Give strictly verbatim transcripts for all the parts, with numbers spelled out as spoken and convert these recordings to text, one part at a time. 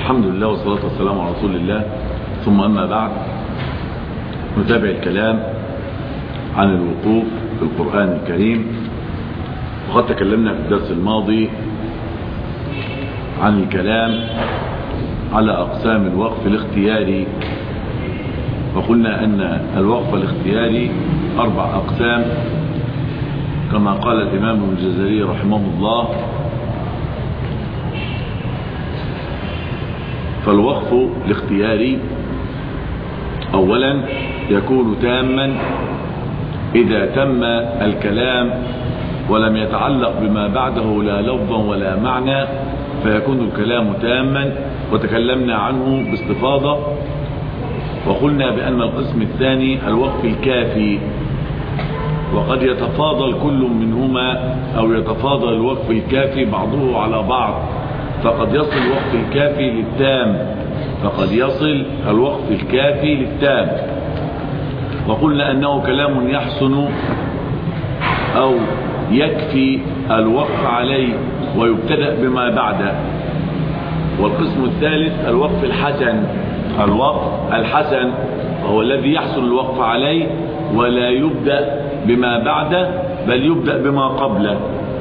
الحمد لله والصلاة والسلام على رسول الله، ثم أما بعد، نتابع الكلام عن الوقوف في القرآن الكريم. وقد تكلمنا في الدرس الماضي عن الكلام على أقسام الوقف الاختياري، وقلنا أن الوقف الاختياري أربع أقسام كما قال الإمام الجزري رحمه الله. فالوقف الاختياري أولا يكون تاما إذا تم الكلام ولم يتعلق بما بعده لا لفظا ولا معنى، فيكون الكلام تاما، وتكلمنا عنه باستفاضة. وقلنا بأن القسم الثاني الوقف الكافي، وقد يتفاضل كل منهما أو يتفاضل الوقف الكافي بعضه على بعض، فقد يصل الوقف الكافي للتام فقد يصل الوقف الكافي للتام. وقلنا أنه كلام يحسن أو يكفي الوقف عليه ويبتدأ بما بعده. والقسم الثالث الوقف الحسن، الوقف الحسن وهو الذي يحسن الوقف عليه ولا يبدأ بما بعده بل يبدأ بما قبله.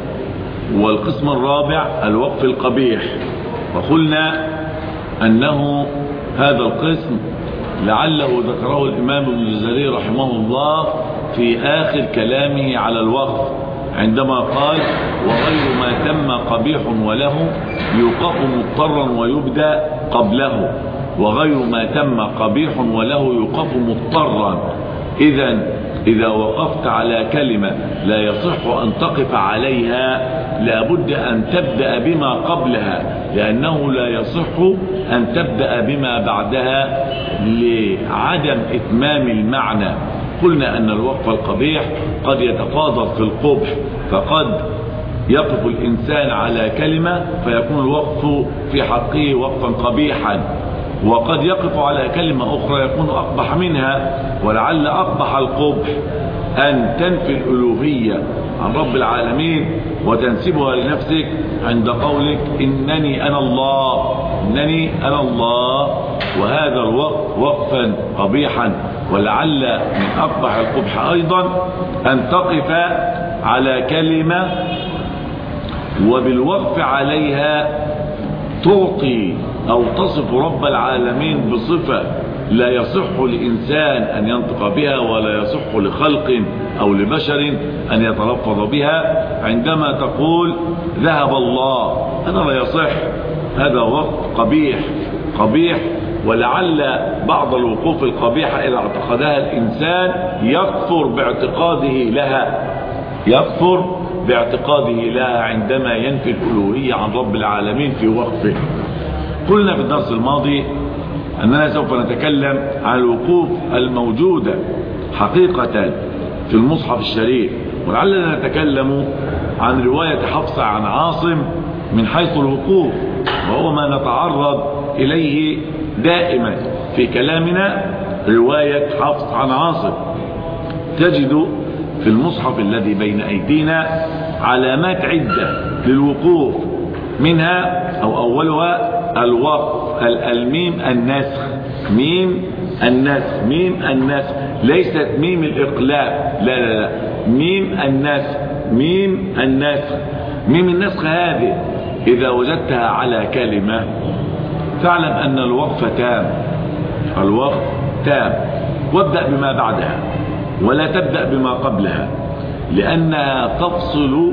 والقسم الرابع الوقف القبيح، وقلنا أنه هذا القسم لعله ذكره الإمام الجزري رحمه الله في آخر كلامه على الوقف عندما قال: وغير ما تم قبيح وله يوقف مضطرا ويبدأ قبله. وغير ما تم قبيح وله يوقف مضطرا. إذن إذا وقفت على كلمة لا يصح أن تقف عليها لابد أن تبدأ بما قبلها، لأنه لا يصح أن تبدأ بما بعدها لعدم إتمام المعنى. قلنا أن الوقف القبيح قد يتفاضل في القبح، فقد يقف الإنسان على كلمة فيكون الوقف في حقه وقفا قبيحا، وقد يقف على كلمة أخرى يكون أقبح منها. ولعل أقبح القبح أن تنفي الألوهية عن رب العالمين وتنسبها لنفسك عند قولك إنني أنا الله، إنني أنا الله، وهذا الوقف وقفا قبيحا. ولعل من أقبح القبح أيضا أن تقف على كلمة وبالوقف عليها تعطي أو تصف رب العالمين بصفة لا يصح لإنسان أن ينطق بها ولا يصح لخلق أو لبشر أن يتلفظ بها. عندما تقول ذهب الله، هذا لا يصح، هذا وقف قبيح قبيح. ولعل بعض الوقوف القبيحة إذا اعتقدها الإنسان يكفر باعتقاده لها يكفر باعتقاده لها عندما ينفي الألوهية عن رب العالمين في وقفه. قلنا في الدرس الماضي أننا سوف نتكلم عن الوقوف الموجودة حقيقة في المصحف الشريف، ولعلنا نتكلم عن رواية حفص عن عاصم من حيث الوقوف، وهو ما نتعرض إليه دائما في كلامنا. رواية حفص عن عاصم تجد في المصحف الذي بين أيدينا علامات عدة للوقوف، منها أو أولها الوقف الميم النسخ ميم النسخ ميم النسخ ليست ميم الإقلاب، لا لا لا ميم النسخ ميم النسخ ميم النسخ هذه إذا وجدتها على كلمة فاعلم أن الوقف تام الوقف تام وابدأ بما بعدها ولا تبدأ بما قبلها، لأنها تفصل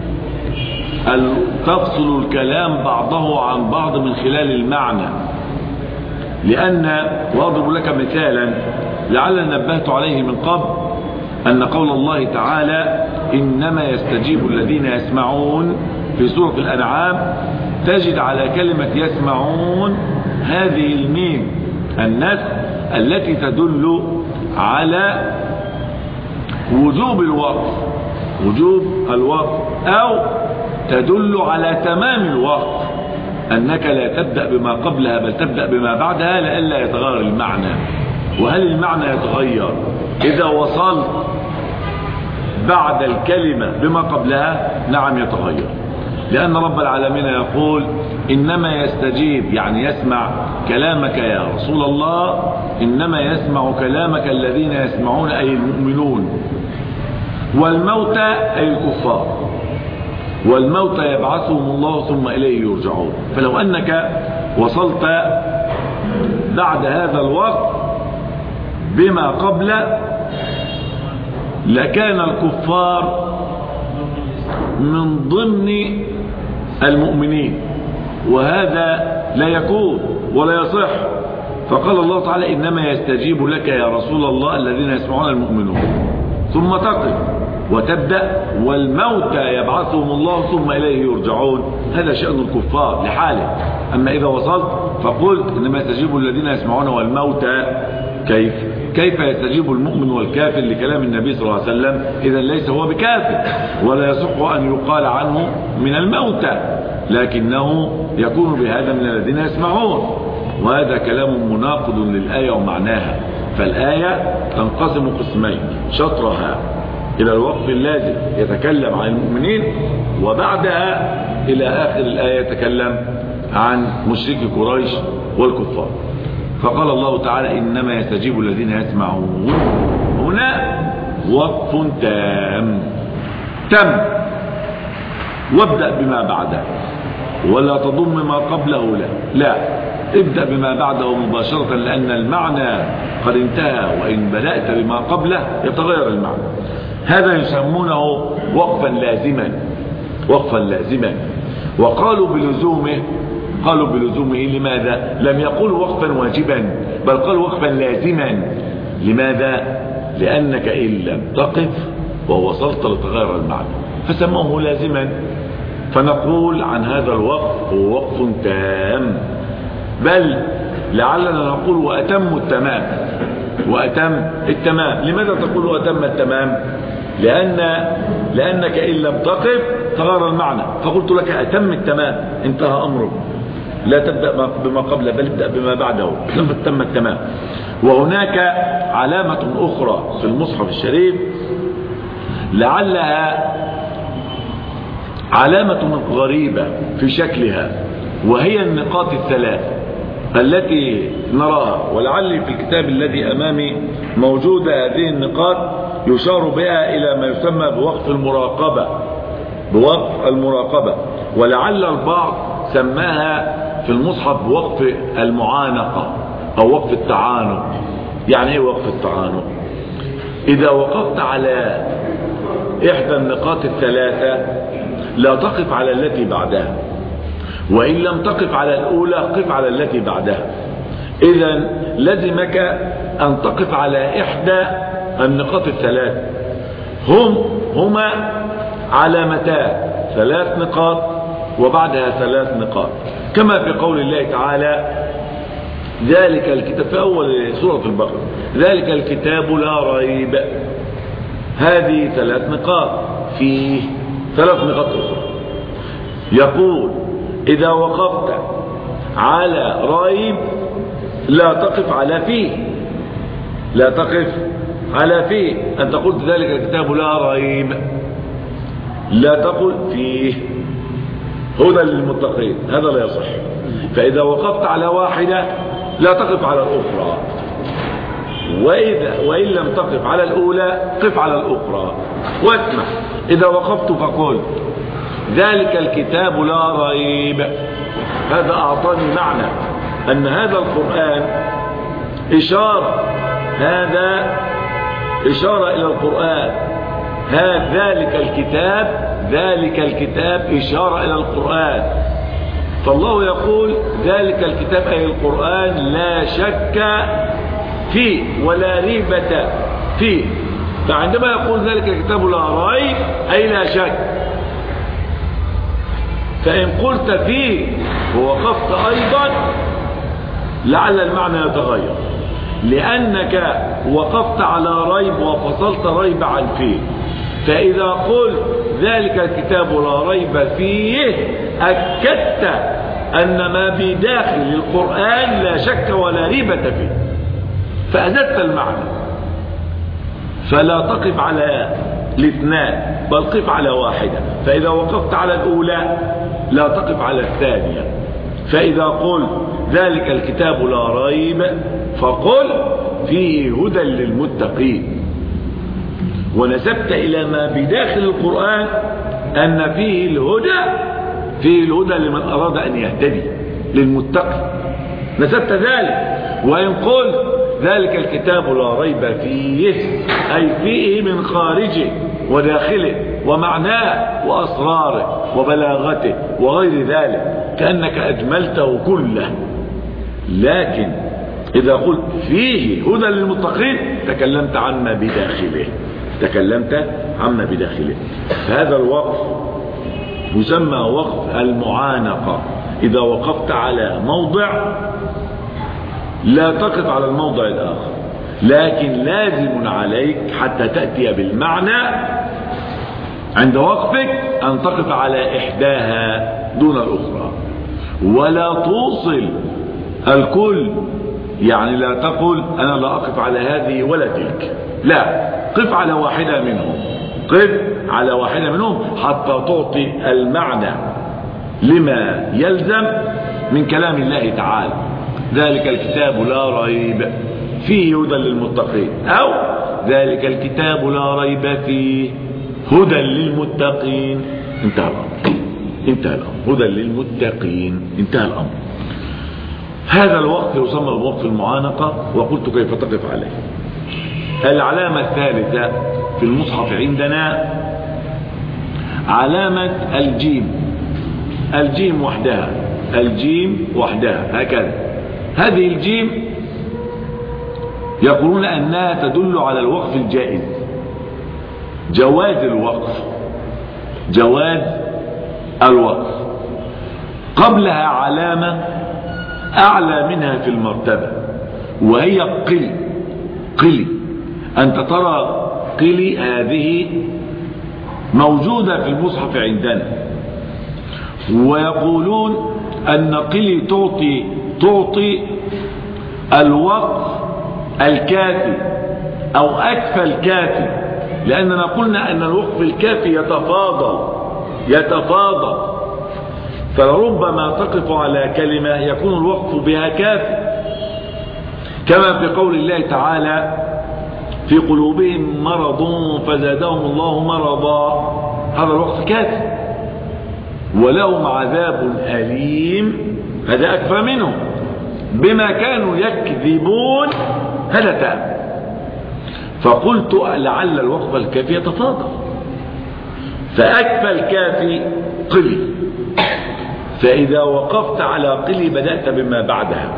تفصل الكلام بعضه عن بعض من خلال المعنى. لأن وأضرب لك مثالا لعل نبهت عليه من قبل، أن قول الله تعالى إنما يستجيب الذين يسمعون في سورة الأنعام، تجد على كلمة يسمعون هذه الميم النسخ التي تدل على وجوب الوقف وجوب الوقف أو تدل على تمام الوقف، أنك لا تبدأ بما قبلها بل تبدأ بما بعدها لئلا يتغير المعنى. وهل المعنى يتغير إذا وصلت بعد الكلمة بما قبلها؟ نعم يتغير، لأن رب العالمين يقول إنما يستجيب يعني يسمع كلامك يا رسول الله، إنما يسمع كلامك الذين يسمعون أي المؤمنون، والموتى أي الكفار، والموتى يبعثهم الله ثم إليه يرجعون. فلو أنك وصلت بعد هذا الوقت بما قبل لكان الكفار من ضمن المؤمنين، وهذا لا يكون ولا يصح. فقال الله تعالى إنما يستجيب لك يا رسول الله الذين يسمعون المؤمنون، ثم تقف وتبدأ والموتى يبعثهم الله ثم إليه يرجعون. هذا شأن الكفار لحاله. أما إذا وصلت فقلت إنما يستجيب الذين يسمعون والموتى، كيف كيف يستجيب المؤمن والكافر لكلام النبي صلى الله عليه وسلم؟ إذا ليس هو بكافر، ولا يصح أن يقال عنه من الموتى، لكنه يكون بهذا من الذين يسمعون، وهذا كلام مناقض للآية ومعناها. فالآية تنقسم قسمين، شطرها إلى الوقف اللازم يتكلم عن المؤمنين، وبعدها إلى آخر الآية يتكلم عن مشركي قريش والكفار. فقال الله تعالى إنما يستجيب الذين يسمعون، هنا وقف تام تم، وابدأ بما بعده ولا تضم ما قبله. لا لا ابدأ بما بعده مباشرة، لأن المعنى قد انتهى، وإن بدأت بما قبله يتغير المعنى. هذا يسمونه وقفا لازما، وقفا لازما. وقالوا بلزومه، قالوا بلزومه لماذا؟ لم يقولوا وقفا واجبا، بل قالوا وقفا لازما. لماذا؟ لأنك إن لم تقف ووصلت لتغير المعنى، فسموه لازما. فنقول عن هذا الوقف هو وقف تام، بل لعلنا نقول وأتم التمام، وأتم التمام. لماذا تقول وأتم التمام؟ لأن لأنك إن لم تقف تغير المعنى، فقلت لك أتم التمام، انتهى أمره. لا تبدأ بما قبله بل ابدأ بما بعده، لما تم التمام. وهناك علامة أخرى في المصحف الشريف لعلها علامة غريبة في شكلها، وهي النقاط الثلاث التي نراها. ولعلي في الكتاب الذي أمامي موجودة هذه النقاط يشار بها إلى ما يسمى بوقف المراقبة، بوقف المراقبة. ولعل البعض سماها في المصحف بوقف المعانقة أو وقف التعانق. يعني ايه وقف التعانق؟ إذا وقفت على إحدى النقاط الثلاثة لا تقف على التي بعدها، وإن لم تقف على الأولى قف على التي بعدها. إذن لزمك أن تقف على إحدى النقاط الثلاث. هم هما علامتان، ثلاث نقاط وبعدها ثلاث نقاط، كما في قول الله تعالى ذلك الكتاب في أول سورة البقرة، ذلك الكتاب لا ريب. هذه ثلاث نقاط، فيه ثلاث نقاط أخرى. يقول إذا وقفت على ريب لا تقف على فيه، لا تقف على فيه. أنت قلت ذلك الكتاب لا ريب، لا تقل فيه هدى للمتقين، هذا لا يصح. فإذا وقفت على واحدة لا تقف على الأخرى، وإذا وإن لم تقف على الأولى قف على الأخرى. واسمع، إذا وقفت فقل ذلك الكتاب لا ريب، هذا أعطاني معنى أن هذا القرآن إشارة، هذا إشارة إلى القرآن. هذا ذلك الكتاب، ذلك الكتاب إشارة إلى القرآن. فالله يقول ذلك الكتاب أي القرآن لا شك فيه ولا ريبة فيه. فعندما يقول ذلك الكتاب لا ريب أي لا شك. فإن قلت فيه ووقفت أيضا لعل المعنى يتغير، لأنك وقفت على ريب وفصلت ريب عن فيه. فإذا قلت ذلك الكتاب لا ريب فيه أكدت أن ما بداخل القرآن لا شك ولا ريبة فيه، فأزدت المعنى. فلا تقف على الاثنان بل قف على واحدة. فإذا وقفت على الأولى لا تقف على الثانية، فإذا قل ذلك الكتاب لا ريب فقل فيه هدى للمتقين، ونسبت إلى ما بداخل القرآن أن فيه الهدى، فيه الهدى لمن أراد أن يهتدي للمتقي، نسبت ذلك. وإن قلت ذلك الكتاب لا ريب فيه أي فيه من خارجه وداخله ومعناه وأسراره وبلاغته وغير ذلك، كأنك أجملته كله. لكن إذا قلت فيه هدى للمتقين تكلمت عما بداخله، تكلمت عما بداخله. هذا الوقف يسمى وقف المعانقة. إذا وقفت على موضع لا تقف على الموضع الآخر، لكن لازم عليك حتى تأتي بالمعنى عند وقفك أن تقف على إحداها دون الأخرى، ولا توصل الكل. يعني لا تقل أنا لا أقف على هذه ولا تلك، لا، قف على واحدة منهم، قف على واحدة منهم حتى تعطي المعنى لما يلزم من كلام الله تعالى. ذلك الكتاب لا ريب فيه هدى للمتقين، أو ذلك الكتاب لا ريب فيه هدى للمتقين. انتهى الأمر، انتهى الأمر، هدى للمتقين، انتهى الأمر. هذا الوقف يسمى بوقف المعانقة، وقلت كيف تقف عليه. العلامة الثالثة في المصحف عندنا علامة الجيم، الجيم وحدها، الجيم وحدها هكذا. هذه الجيم يقولون أنها تدل على الوقف الجائز، جواز الوقف، جواز الوقف. قبلها علامة أعلى منها في المرتبة، وهي قل. قل أنت ترى قل هذه موجودة في المصحف عندنا، ويقولون أن قل تعطي تعطي الوقف الكافي أو أكفى الكافي، لأننا قلنا أن الوقف الكافي يتفاضل يتفاضل فلربما تقف على كلمة يكون الوقف بها كافي، كما في قول الله تعالى في قلوبهم مرض فزادهم الله مرضا، هذا الوقف كافي. ولهم عذاب أليم، هذا أكفى منهم، بما كانوا يكذبون، هذا تام. فقلت لعل الوقف الكافي يتفاضل، فأكفى الكافي قلي، فإذا وقفت على قلي بدأت بما بعدها،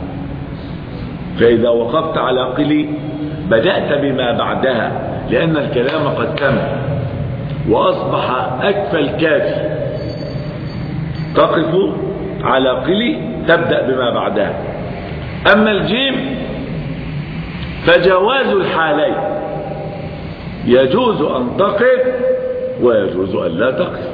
فإذا وقفت على قلي بدأت بما بعدها، لأن الكلام قد تم وأصبح أكفى الكافي، تقف على قلي تبدأ بما بعدها. أما الجيم فجواز الحالين، يجوز أن تقف ويجوز أن لا تقف.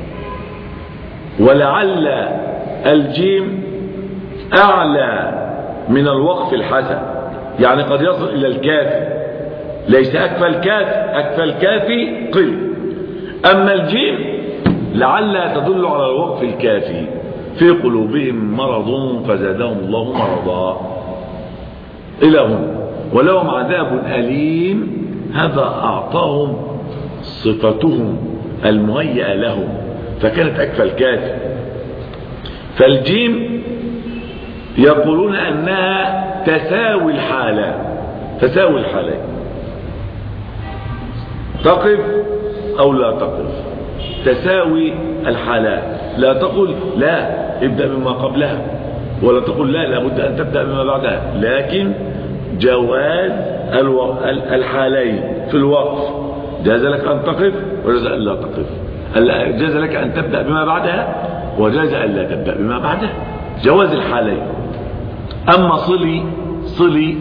ولعل الجيم أعلى من الوقف الحسن، يعني قد يصل إلى الكافي، ليس أكفى الكافي، أكفى الكافي قل. أما الجيم لعل تدل على الوقف الكافي، في قلوبهم مرض فزادهم الله مرضا إلى هنا. ولهم عذاب أليم، هذا أعطاهم صفتهم المهيئة لهم، فكانت أكفى الكافي. فالجيم يقولون أنها تساوي الحالة، تساوي الحالين، تقف أو لا تقف، تساوي الحالات. لا تقل لا ابدأ بما قبلها، ولا تقول لا لابد أن تبدأ بما بعدها، لكن جواز الحالين في الوقف، جاز لك أن تقف وجاز أن لا تقف، جاز لك أن تبدأ بما بعدها وجاز أن لا تبدأ بما بعدها، جواز الحالين. أما صلي صلي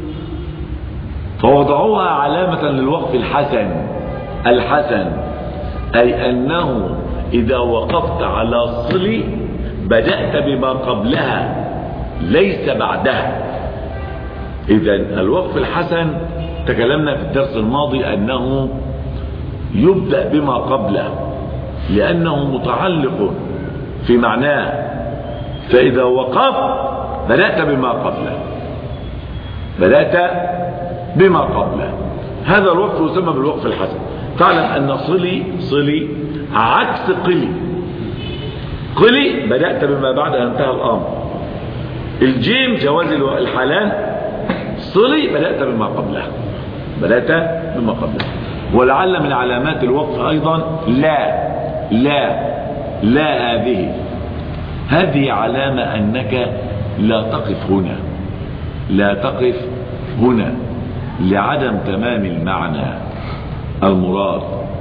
فوضعوها علامة للوقف الحسن، الحسن أي أنه إذا وقفت على صلي بدأت بما قبلها ليس بعدها. إذا الوقف الحسن تكلمنا في الدرس الماضي أنه يبدأ بما قبله، لأنه متعلق في معناه فإذا وقفت بدأت بما قبله، بدأت بما قبله. هذا الوقف يسمى بالوقف الحسن. تعلم أن صلي صلي عكس قلي. قلي بدأت بما بعدها انتهى الأمر. الجيم جواز الحالان. صلي بدأت بما قبله، بدأت بما قبله. ولعل من علامات الوقف أيضا لا لا لا هذه هذه علامة أنك لا تقف هنا، لا تقف هنا لعدم تمام المعنى المراد.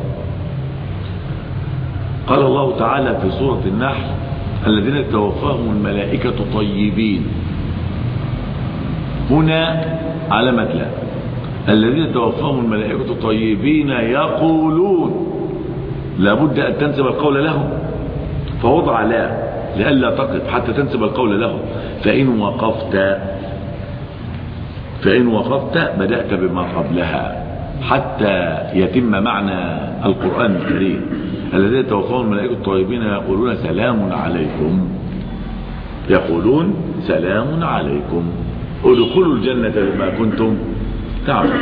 قال الله تعالى في سورة النحل: الذين توفاهم الملائكة طيبين. هنا علامة لا. الذين توفاهم الملائكة طيبين يقولون، لابد أن تنسب القول لهم، فوضع لا لئلا تقف حتى تنسب القول لهم. فإن وقفت فإن وقفت بدأت بما قبلها حتى يتم معنى القرآن الكريم. الذين توفاهم الملائكة الطيبين يقولون سلام عليكم، يقولون سلام عليكم ادخلوا الجنة بما كنتم تعملون.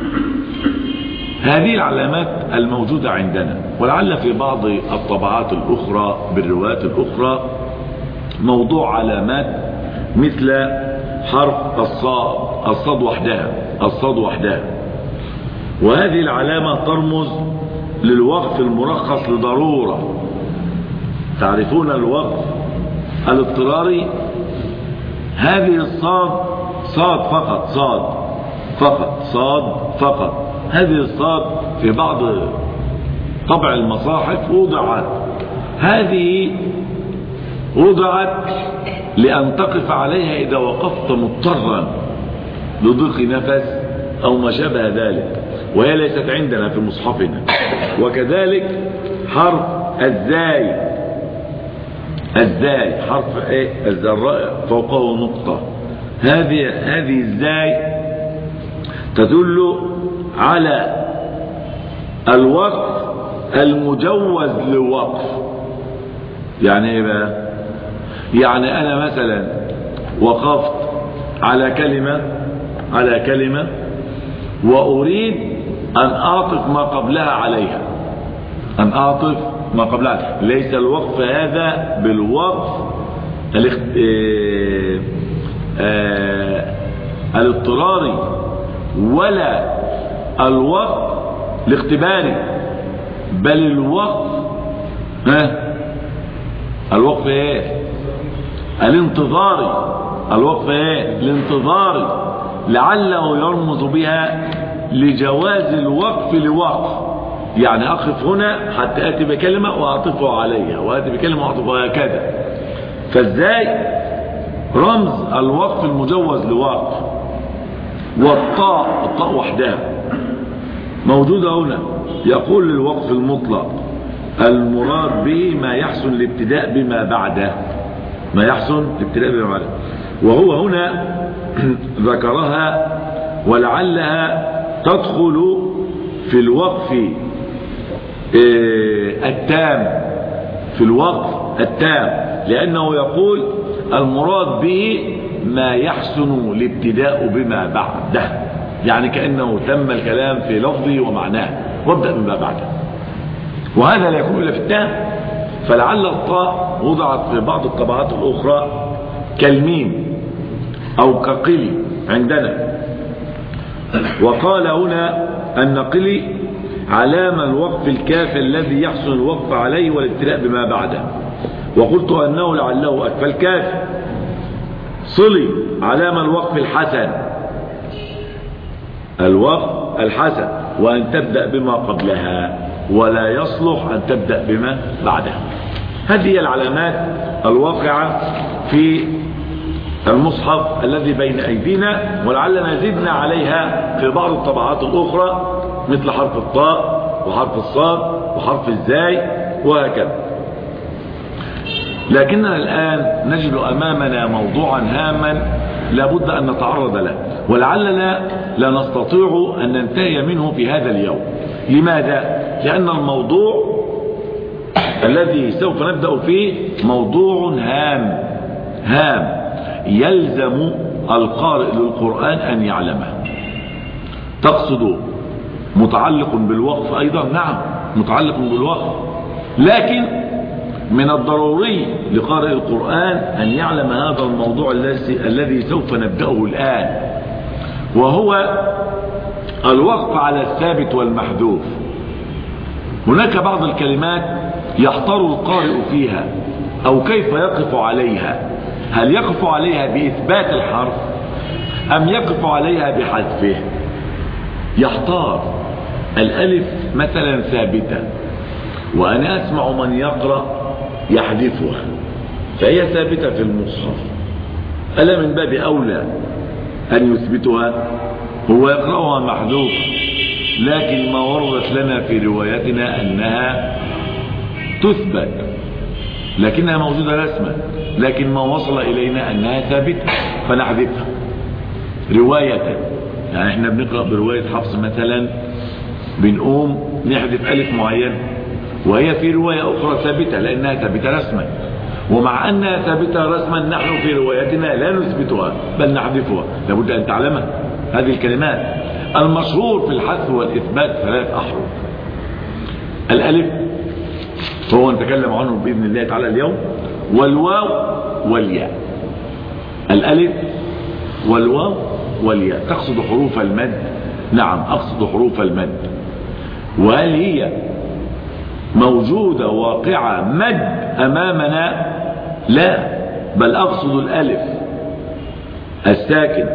هذه العلامات الموجودة عندنا، ولعل في بعض الطبعات الأخرى بالروايات الأخرى موضوع علامات مثل حرف الصاد، الصاد وحدها، الصاد وحدها. وهذه العلامة ترمز للوقف المرخص لضرورة. تعرفون الوقف الاضطراري؟ هذه الصاد صاد فقط، صاد فقط، صاد فقط. هذه الصاد في بعض طبع المصاحف وضعت، هذه وضعت لأن تقف عليها إذا وقفت مضطرا لضيق نفس أو ما شابه ذلك، وهي ليست عندنا في مصحفنا. وكذلك حرف الزاي، الزاي حرف ايه؟ الزراء فوقه نقطة. هذه هذه الزاي تدل على الوقف المجوز للوقف. يعني ايه بقى؟ يعني انا مثلا وقفت على كلمة على كلمة واريد ان اعطف ما قبلها عليها، ان اعطف ما قبلها. ليس الوقف هذا بالوقف الاخت... اه... اه... الاضطراري، ولا الوقف الاختباري، بل الوقف ها الوقف ايه؟ الانتظاري. الوقف ايه؟ الانتظاري، لعله يرمز بها لجواز الوقف لوقف. يعني اقف هنا حتى اتي بكلمة واعطفها عليها، واتي بكلمة واعطفها هكذا. فازاي رمز الوقف المجوز لوقف. والطاء، الطاء وحدها موجودة هنا. يقول للوقف المطلق المراد به ما يحسن الابتداء بما بعده، ما يحسن الابتداء بما بعده. وهو هنا ذكرها ولعلها تدخل في الوقف التام، في الوقف التام، لأنه يقول المراد به ما يحسن الابتداء بما بعده، يعني كأنه تم الكلام في لفظه ومعناه وابدأ بما بعده. وهذا لا يكون إلا في التام. فلعل الطاء وضعت في بعض الطبعات الأخرى كالميم أو كقلي عندنا. وقال هنا أن قلي علامة الوقف الكافي الذي يحسن الوقف عليه والابتداء بما بعده. وقلت أنه لعله أكفى الكافي. صلي علامة الوقف الحسن، الوقف الحسن، وأن تبدأ بما قبلها، ولا يصلح أن تبدأ بما بعدها. هذه العلامات الواقعة في المصحف الذي بين أيدينا، ولعلنا زدنا عليها في بعض الطبعات الأخرى مثل حرف الطاء وحرف الصاد وحرف الزاي وهكذا. لكننا الآن نجد أمامنا موضوعا هاما لابد أن نتعرض له، ولعلنا لا نستطيع أن ننتهي منه في هذا اليوم. لماذا؟ لأن الموضوع الذي سوف نبدأ فيه موضوع هام هام يلزم القارئ للقرآن أن يعلمه. تقصد متعلق بالوقف أيضا؟ نعم متعلق بالوقف، لكن من الضروري لقارئ القرآن أن يعلم هذا الموضوع الذي سوف نبدأه الآن، وهو الوقف على الثابت والمحذوف. هناك بعض الكلمات يحتار القارئ فيها أو كيف يقف عليها، هل يقف عليها بإثبات الحرف أم يقف عليها بحذفه؟ يحتار. الألف مثلا ثابتة، وأنا أسمع من يقرأ يحذفها، فهي ثابتة في المصحف، ألا من باب أولى أن يثبتها؟ هو يقرأها محذوف، لكن ما وردت لنا في روايتنا أنها تثبت لكنها موجودة رسما، لكن ما وصل إلينا أنها ثابتة فنحذفها رواية. يعني احنا بنقرأ برواية حفص مثلا، بنقوم نحذف ألف معين وهي في رواية أخرى ثابتة لأنها ثابتة رسما، ومع أنها ثابتة رسما نحن في روايتنا لا نثبتها بل نحذفها. لابد أن تعلمها هذه الكلمات. المشهور في الحذف والإثبات ثلاث أحرف: الألف هو نتكلم عنه بإذن الله تعالى اليوم، والواو والياء. الألف والواو والياء. تقصد حروف المد؟ نعم أقصد حروف المد. وهل هي موجودة واقعة مد أمامنا؟ لا، بل أقصد الألف الساكن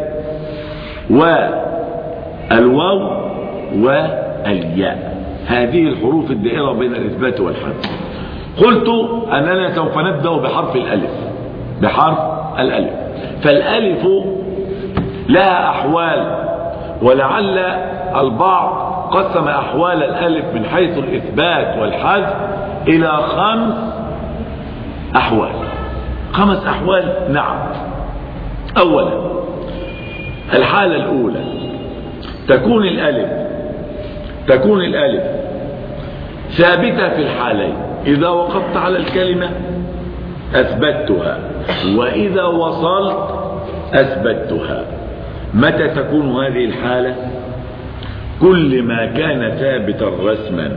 والواو والياء، هذه الحروف الدائرة بين الإثبات والحذف. قلت أننا سوف نبدأ بحرف الألف، بحرف الألف. فالألف لها أحوال، ولعل البعض قسم أحوال الألف من حيث الإثبات والحذف إلى خمس أحوال. خمس أحوال؟ نعم. أولا الحالة الأولى تكون الألف تكون الألف ثابتة في الحالين: إذا وقفت على الكلمة أثبتها، وإذا وصلت أثبتها. متى تكون هذه الحالة؟ كل ما كان ثابتا رسما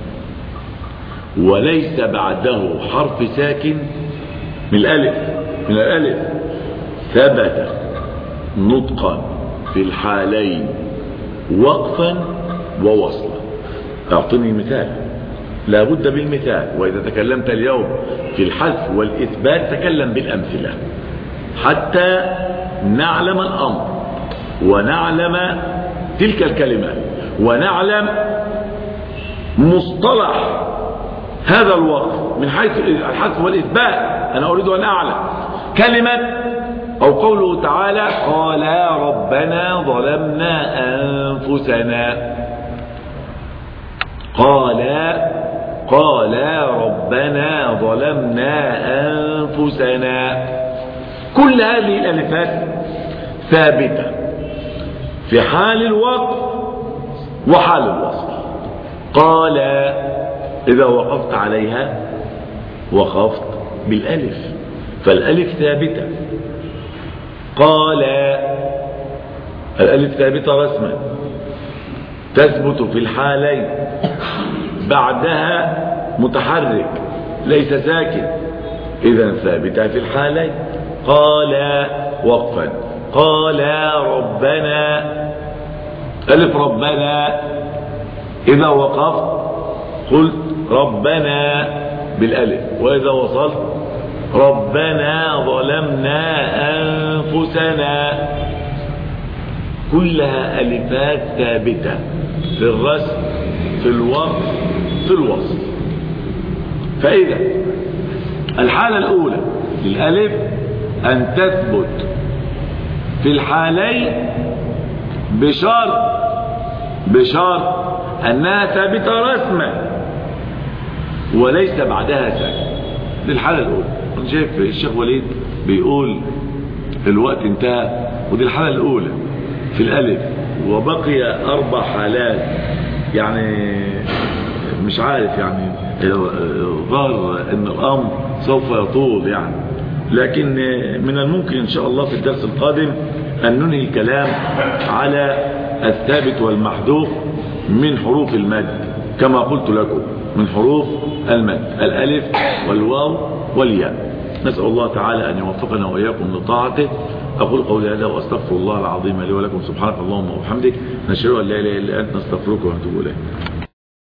وليس بعده حرف ساكن من الألف من الألف ثبت نطقا في الحالين وقفا ووصلا. أعطني مثال، لا بد بالمثال. وإذا تكلمت اليوم في الحذف والإثبات تكلم بالأمثلة حتى نعلم الأمر ونعلم تلك الكلمات ونعلم مصطلح هذا الوقف من حيث الحذف والإثبات. أنا أريد أن أعلم كلمة أو قوله تعالى: قال ربنا ظلمنا أنفسنا. قال قال ربنا ظلمنا أنفسنا. كل هذه الألفات ثابتة في حال الوقف وحال الوصل. قال إذا وقفت عليها وقفت بالألف، فالألف ثابتة. قال الألف ثابتة رسما، تثبت في الحالين، بعدها متحرك ليس ساكن، إذا ثابتة في الحالين. قال وقفا. قال ربنا ألف ربنا، إذا وقفت قلت ربنا بالألف، وإذا وصلت ربنا ظلمنا أنفسنا. كلها ألفات ثابتة في الرسم في الوقف في الوصل. فإذا الحالة الأولى للألف أن تثبت في الحالين بشرط بشرط أنها ثابتة رسما وليس بعدها ساكن. دي الحالة الأولى. أنا شايف الشيخ وليد بيقول الوقت انتهى، ودي الحالة الأولى في الألف، وبقي أربع حالات. يعني مش عارف، يعني ظهر أن الأمر سوف يطول يعني، لكن من الممكن إن شاء الله في الدرس القادم أن ننهي الكلام على الثابت والمحذوف من حروف المد كما قلت لكم، من حروف المد الألف والواو والياء. نسأل الله تعالى أن يوفقنا وإياكم لطاعته. أقول قولي هذا وأستغفر الله العظيم لي ولكم. سبحانك اللهم وبحمدك، نشهد أن لا إله إلا أنت، نستغفرك ونتوب إليك.